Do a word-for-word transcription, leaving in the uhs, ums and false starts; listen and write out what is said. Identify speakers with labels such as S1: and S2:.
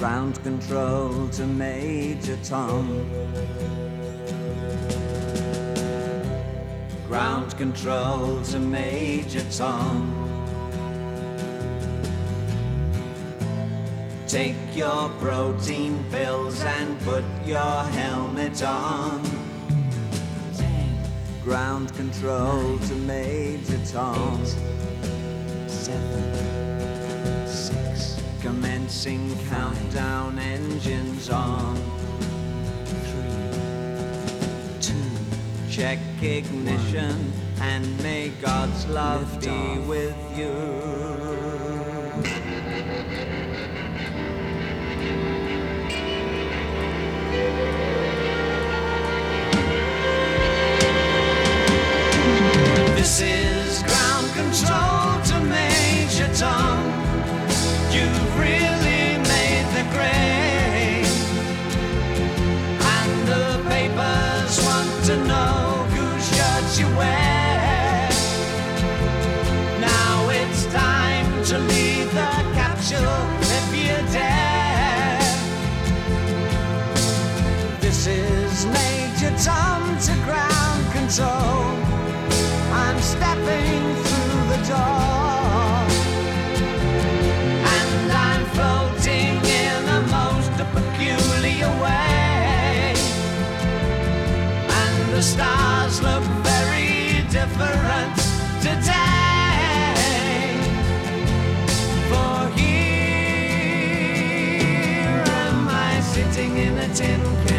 S1: Ground control to Major Tom. Ground control to Major Tom. Take your protein pills and put your helmet on. Ground control to Major Tom.
S2: Eight, seven, six.
S1: Commencing countdown, engines on.
S2: Three, two.
S1: Check ignition
S2: one.
S1: and may God's love
S2: Lift
S1: be
S2: off.
S1: with you. This is ground control to Major Tom. You've really made the grade, and the papers want to know whose shirts you wear. Now it's time to leave the capsule if you dare. This is Major Tom to ground control. I'm stepping through the door, and I'm floating in a most peculiar way, and the stars look very different today. For here am I sitting in a tin can,